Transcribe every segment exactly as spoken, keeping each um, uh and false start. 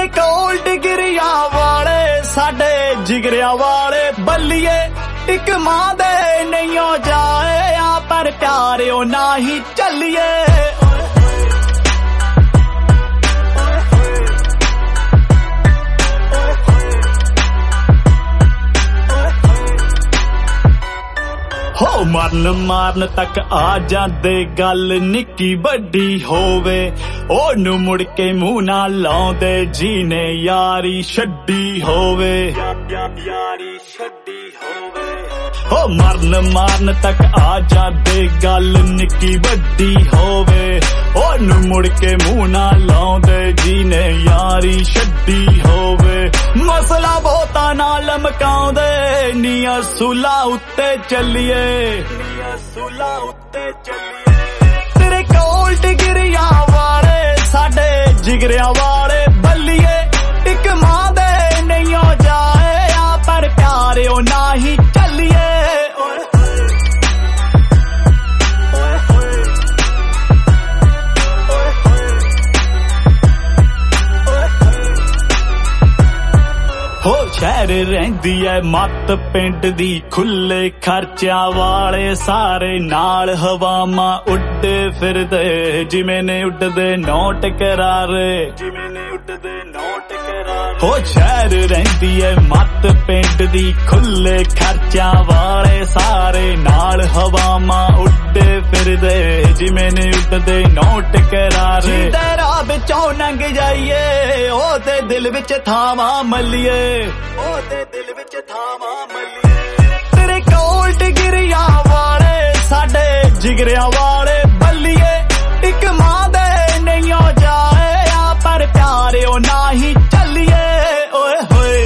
ਤੇਰੇ ਕੋਲ ਡਿਗਰੀਆਂ ਵਾਲੇ ਸਾਡੇ ਜਿਗਰਿਆਂ ਵਾਲੇ ਬੱਲੀਏ ਇੱਕ ਮਾਂ ਦੇ ਨਹੀਂਓ ਜਾਏ ਆ ਪਰ ਪਿਆਰਿਓ ਨਾ ਹੀ ਚੱਲੀਏ ਹੋ ਮਰਨ ਮਾਰਨ ਤੱਕ ਆ ਜਾਂਦੇ ਗੱਲ ਨਿੱਕੀ ਵੱਡੀ ਹੋਵੇ ਉਹਨੂੰ ਮੁੜ ਕੇ ਮੂੰਹ ਨਾ ਲਾਉਂਦੇ ਜੀਨੇ ਯਾਰੀ ਛੱਡੀ ਹੋਵੇ ਯਾਰੀ ਛੱਡੀ ਹੋਵੇ ਹੋ ਮਰਨ ਮਾਰਨ ਤੱਕ ਆ ਜਾਂਦੇ ਗੱਲ ਨਿੱਕੀ ਵੱਡੀ ਹੋਵੇ ਉਹਨੂੰ ਮੁੜ ਕੇ ਮੂੰਹ ਨਾ ਲਾਉਂਦੇ ਜੀਨੇ ਯਾਰੀ ਛੱਡੀ ਹੋਵੇ ਮਸਲਾ ਬਹੁਤਾ ਨਾ ਲਮਕਾਉਂਦੇ ਨੀ ਅਸੂਲਾਂ ਉੱਤੇ ਚੱਲੀਏ ਨੀ ਅਸੂਲਾਂ ਉੱਤੇ ਚੱਲੀਏ ਤੇਰੇ ਕੋਲ ਡਿਗਰੀਆਂ ਵਾਲੇ ਸਾਡੇ ਜਿਗਰਿਆਂ ਵਾਲੇ ਬੱਲੀਏ ਇੱਕ ਮਾਂ ਦੇ ਨਹੀਂਓ ਜਾਏ ਆ ਪਰ ਪਿਆਰਿਓ ਨਾ ਹੀ ਚੱਲੀਏ ਹੋ ਸ਼ਹਿਰ ਰਹਿੰਦੀ ਐ ਮੱਤ ਪਿੰਡ ਦੀ ਖੁੱਲੇ ਖਰਚਿਆਂ ਵਾਲੇ ਸਾਰੇ ਨਾਲ ਹਵਾਵਾਂ ਉੱਡੇ ਫਿਰਦੇ ਜਿਵੇਂ ਨੇ ਉੱਡਦੇ ਨੋਟ ਕਰਾਰੇ ਜਿਵੇਂ ਨੇ ਉੱਡਦੇ ਨੋਟ ਕਰਾਰੇ ਹੋ ਸ਼ਹਿਰ ਰਹਿੰਦੀ ਐ ਮੱਤ ਪਿੰਡ ਦੀ ਖੁੱਲੇ ਖਰਚਿਆਂ ਵਾਲੇ ਸਾਰੇ ਨਾਲ ਹਵਾਵਾਂ ਉੱਡੇ ਫਿਰਦੇ ਜਿਵੇਂ ਨੇ ਉੱਡਦੇ ਨੋਟ ਕਰਾਰੇ ਜਿੰਦੇ ਰਾਹ ਵਿੱਚੋਂ ਲੰਘ ਜਾਈਏ ਉਹਦੇ ਦਿਲ ਵਿੱਚ ਥਾਵਾਂ ਮੱਲੀਏ ਉਹਦੇ ਦਿਲ ਵਿੱਚ ਥਾਵਾਂ ਮੱਲੀਏ ਤੇਰੇ ਕੋਲ ਡਿਗਰੀਆਂ ਵਾਲੇ ਸਾਡੇ ਜਿਗਰਿਆਂ ਵਾਲੇ ਬੱਲੀਏ ਇੱਕ ਮਾਂ ਦੇ ਨਹੀਂਓ ਜਾਏ ਆ ਪਰ ਪਿਆਰਿਓ ਨਾ ਹੀ ਚੱਲੀਏ ਓਏ ਹੋਏ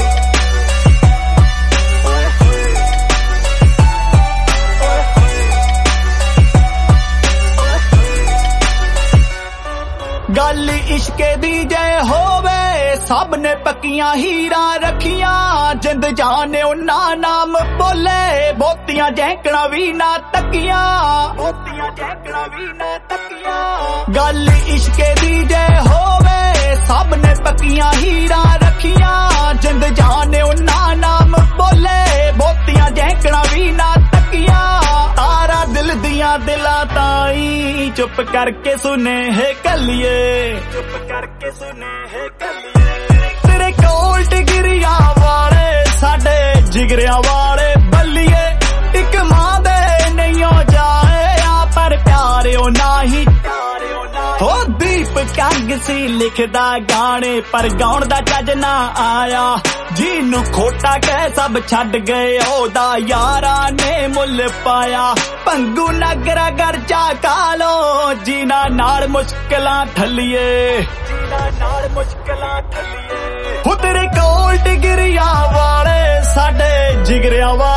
ਗੱਲ ਇਸ਼ਕੇ ਦੀ ਜੇ ਹੋਵੇ ਸਭ ਨੇ ਪੱਕੀਆਂ ਹੀਰਾਂ ਰੱਖੀਆਂ ਜਿੰਦ ਜਾਣੇ ਉਹਨਾਂ ਨਾਮ ਬੋਲੇ ਬਹੁਤੀਆਂ ਜੈਂਕਣਾ ਵੀ ਨਾ ਤੱਕੀਆਂ ਬਹੁਤੀਆਂ ਜੈਂਕਣਾ ਵੀ ਨਾ ਤੱਕੀਆਂ ਗੱਲ ਇਸ਼ਕੇ ਦੀ ਜੇ ਹੋਵੇ ਸਭ ਨੇ ਪੱਕੀਆਂ ਹੀਰਾਂ ਰੱਖੀਆਂ ਜਿੰਦ ਜਾਣੇ ਉਹਨਾਂ ਨਾਮ ਬੋਲੇ ਬਹੁਤੀਆਂ ਜੈਂਕਣਾ ਵੀ ਨਾ ਤੱਕੀਆਂ ਤਾਰਾ ਦਿਲ ਦੀਆਂ ਦਿਲਾਂ ਤਾਈ ਚੁੱਪ ਕਰਕੇ ਸੁਨੇਹੇ ਕੱਲੀਏ ਚੁੱਪ ਕਰਕੇ ਸੁਨੇਹੇ ਕੱਲੀਏ ਤੇਰੇ ਕੋਲ ਡਿਗਰੀਆਂ ਵਾਲੇ ਸਾਡੇ ਜਿਗਰਿਆਂ ਵਾਲੇ ਬੱਲੀਏ ਇੱਕ ਮਾਂ ਦੇ ਨਹੀਂਓ ਜਾਏ ਆ ਪਰ ਪਿਆਰਿਓ ਨਾ ਹੀ ਹੋ ਦੀਪ ਕੰਗ ਸੀ ਲਿਖਦਾ ਗਾਣੇ ਪਰ ਗਾਉਣ ਦਾ ਚੱਜ ਨਾ ਆਇਆ ਜਿਹਨੂੰ ਖੋਟਾ ਕਹਿ ਸਭ ਛੱਡ ਗਏ ਉਹਦਾ ਯਾਰਾਂ ਨੇ ਮੁੱਲ ਪਾਇਆ ਭੰਗੂ ਨਗਰਾ ਗਰਜਾ ਕਾਲੋ ਜਿਨਾ ਨਾਲ ਮੁਸ਼ਕਲਾਂ ਠੱਲੀਏ ਜਿਨਾ ਨਾਲ ਮੁਸ਼ਕਲਾਂ ਠੱਲੀਏ ਹੋ ਤੇਰੇ ਕੋਲ ਡਿਗਰੀਆਂ ਵਾਲੇ ਸਾਡੇ ਜਿਗਰਿਆਂ ਵਾਲੇ